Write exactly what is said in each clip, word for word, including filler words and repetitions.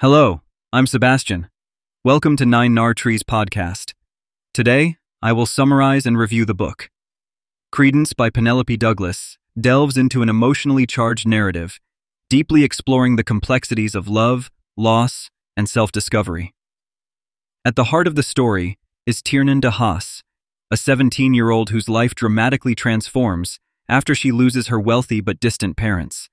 Hello, I'm Sebastian. Welcome to Nine Nar Trees podcast. Today, I will summarize and review the book. Credence by Penelope Douglas delves into an emotionally charged narrative, deeply exploring the complexities of love, loss, and self-discovery. At the heart of the story is Tiernan de Haas, a seventeen-year-old whose life dramatically transforms after she loses her wealthy but distant parents.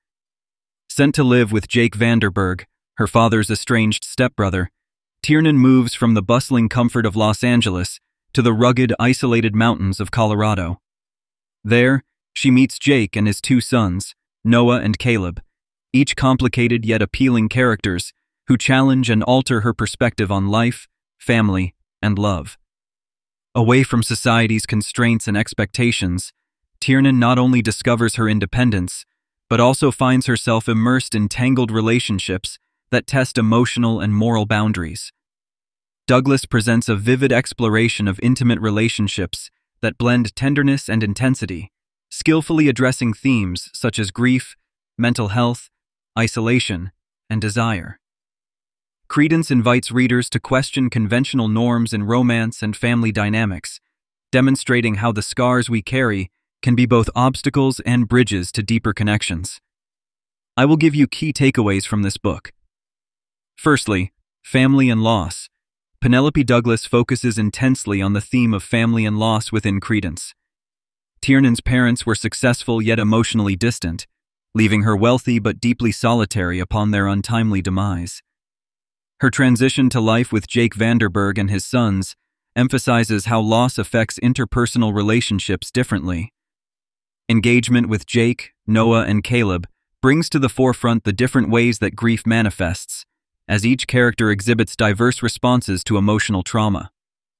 Sent to live with Jake Vanderberg, her father's estranged stepbrother, Tiernan moves from the bustling comfort of Los Angeles to the rugged, isolated mountains of Colorado. There, she meets Jake and his two sons, Noah and Caleb, each complicated yet appealing characters who challenge and alter her perspective on life, family, and love. Away from society's constraints and expectations, Tiernan not only discovers her independence, but also finds herself immersed in tangled relationships that test emotional and moral boundaries. Douglas presents a vivid exploration of intimate relationships that blend tenderness and intensity, skillfully addressing themes such as grief, mental health, isolation, and desire. Credence invites readers to question conventional norms in romance and family dynamics, demonstrating how the scars we carry can be both obstacles and bridges to deeper connections. I will give you key takeaways from this book. Firstly, family and loss. Penelope Douglas focuses intensely on the theme of family and loss within Credence. Tiernan's parents were successful yet emotionally distant, leaving her wealthy but deeply solitary upon their untimely demise. Her transition to life with Jake Vanderberg and his sons emphasizes how loss affects interpersonal relationships differently. Engagement with Jake, Noah, and Caleb brings to the forefront the different ways that grief manifests, as each character exhibits diverse responses to emotional trauma.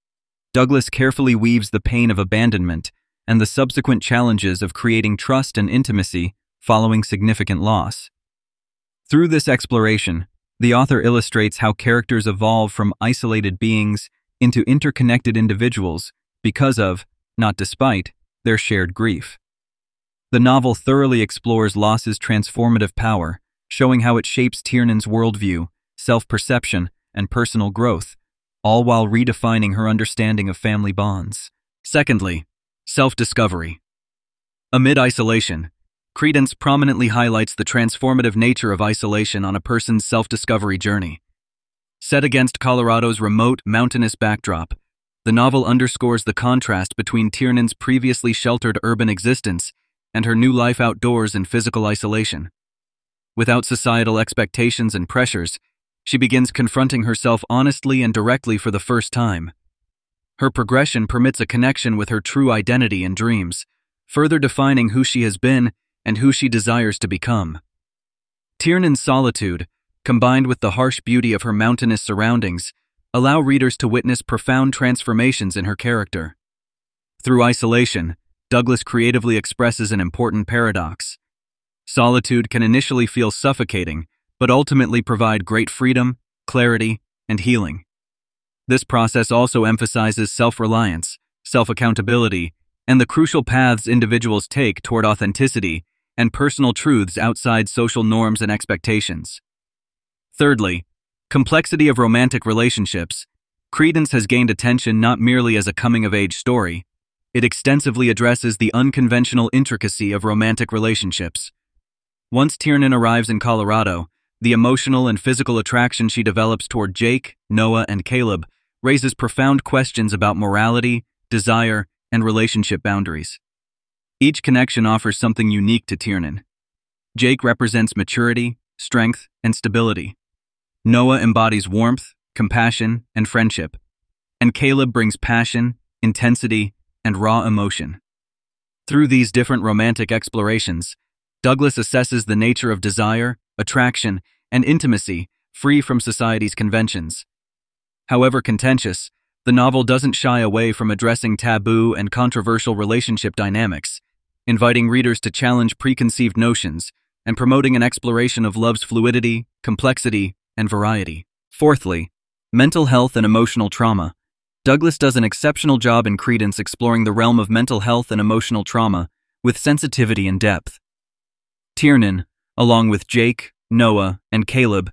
Douglas carefully weaves the pain of abandonment and the subsequent challenges of creating trust and intimacy following significant loss. Through this exploration, the author illustrates how characters evolve from isolated beings into interconnected individuals because of, not despite, their shared grief. The novel thoroughly explores loss's transformative power, showing how it shapes Tiernan's worldview, self-perception, and personal growth, all while redefining her understanding of family bonds. Secondly, self-discovery. Amid isolation, Credence prominently highlights the transformative nature of isolation on a person's self-discovery journey. Set against Colorado's remote, mountainous backdrop, the novel underscores the contrast between Tiernan's previously sheltered urban existence and her new life outdoors in physical isolation. Without societal expectations and pressures, she begins confronting herself honestly and directly for the first time. Her progression permits a connection with her true identity and dreams, further defining who she has been and who she desires to become. Tiernan's solitude, combined with the harsh beauty of her mountainous surroundings, allow readers to witness profound transformations in her character. Through isolation, Douglas creatively expresses an important paradox. Solitude can initially feel suffocating, but ultimately provide great freedom, clarity, and healing. This process also emphasizes self-reliance, self-accountability, and the crucial paths individuals take toward authenticity and personal truths outside social norms and expectations. Thirdly, complexity of romantic relationships. Credence has gained attention not merely as a coming-of-age story. It extensively addresses the unconventional intricacy of romantic relationships. Once Tiernan arrives in Colorado, the emotional and physical attraction she develops toward Jake, Noah, and Caleb raises profound questions about morality, desire, and relationship boundaries. Each connection offers something unique to Tiernan. Jake represents maturity, strength, and stability. Noah embodies warmth, compassion, and friendship. And Caleb brings passion, intensity, and raw emotion. Through these different romantic explorations, Douglas assesses the nature of desire, attraction, and intimacy free from society's conventions. However contentious, the novel doesn't shy away from addressing taboo and controversial relationship dynamics, inviting readers to challenge preconceived notions and promoting an exploration of love's fluidity, complexity, and variety. Fourthly, mental health and emotional trauma. Douglas does an exceptional job in Credence exploring the realm of mental health and emotional trauma with sensitivity and depth. Tiernan, along with Jake, Noah, and Caleb,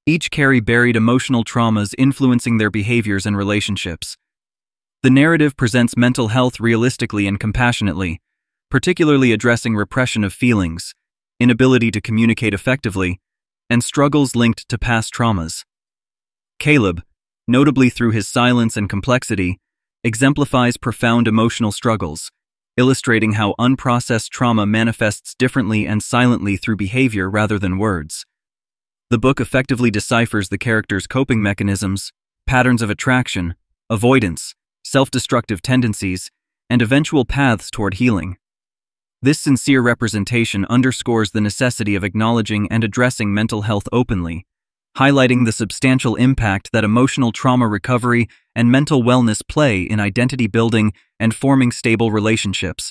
Each carry buried emotional traumas influencing their behaviors and relationships. The narrative presents mental health realistically and compassionately, particularly addressing repression of feelings, inability to communicate effectively, and struggles linked to past traumas. Caleb, notably through his silence and complexity, exemplifies profound emotional struggles, illustrating how unprocessed trauma manifests differently and silently through behavior rather than words. The book effectively deciphers the character's coping mechanisms, patterns of attraction, avoidance, self-destructive tendencies, and eventual paths toward healing. This sincere representation underscores the necessity of acknowledging and addressing mental health openly, highlighting the substantial impact that emotional trauma recovery and mental wellness play in identity building and forming stable relationships.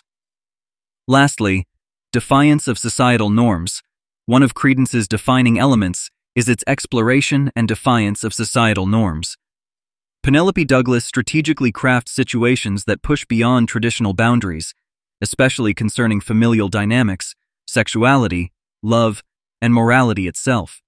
Lastly, defiance of societal norms. One of Credence's defining elements is its exploration and defiance of societal norms. Penelope Douglas strategically crafts situations that push beyond traditional boundaries, especially concerning familial dynamics, sexuality, love, and morality itself.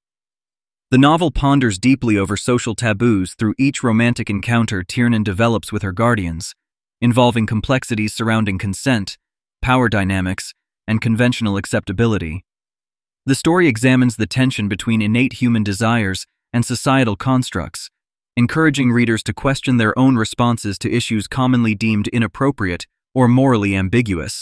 The novel ponders deeply over social taboos through each romantic encounter Tiernan develops with her guardians, involving complexities surrounding consent, power dynamics, and conventional acceptability. The story examines the tension between innate human desires and societal constructs, encouraging readers to question their own responses to issues commonly deemed inappropriate or morally ambiguous.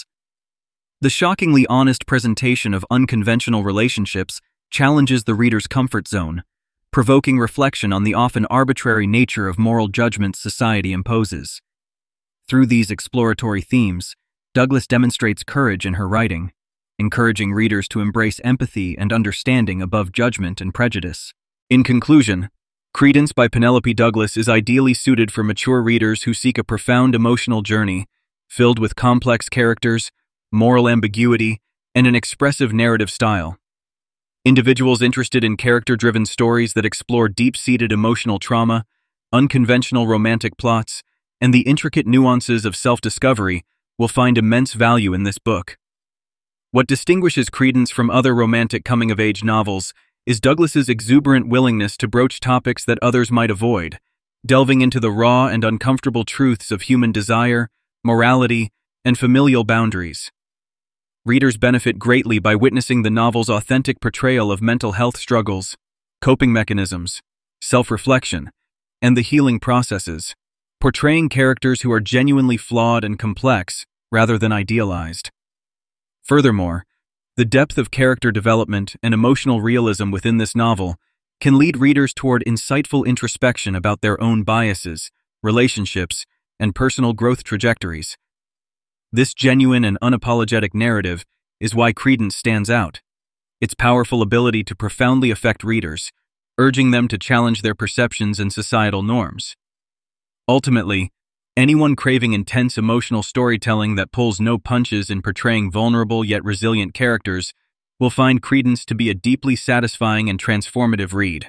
The shockingly honest presentation of unconventional relationships challenges the reader's comfort zone, provoking reflection on the often arbitrary nature of moral judgments society imposes. Through these exploratory themes, Douglas demonstrates courage in her writing, encouraging readers to embrace empathy and understanding above judgment and prejudice. In conclusion, Credence by Penelope Douglas is ideally suited for mature readers who seek a profound emotional journey, filled with complex characters, moral ambiguity, and an expressive narrative style. Individuals interested in character-driven stories that explore deep-seated emotional trauma, unconventional romantic plots, and the intricate nuances of self-discovery will find immense value in this book. What distinguishes Credence from other romantic coming-of-age novels is Douglas's exuberant willingness to broach topics that others might avoid, delving into the raw and uncomfortable truths of human desire, morality, and familial boundaries. Readers benefit greatly by witnessing the novel's authentic portrayal of mental health struggles, coping mechanisms, self-reflection, and the healing processes, portraying characters who are genuinely flawed and complex rather than idealized. Furthermore, the depth of character development and emotional realism within this novel can lead readers toward insightful introspection about their own biases, relationships, and personal growth trajectories. This genuine and unapologetic narrative is why Credence stands out. Its powerful ability to profoundly affect readers, urging them to challenge their perceptions and societal norms. Ultimately, anyone craving intense emotional storytelling that pulls no punches in portraying vulnerable yet resilient characters will find Credence to be a deeply satisfying and transformative read.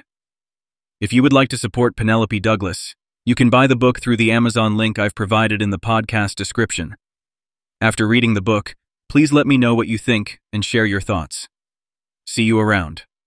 If you would like to support Penelope Douglas, you can buy the book through the Amazon link I've provided in the podcast description. After reading the book, please let me know what you think and share your thoughts. See you around.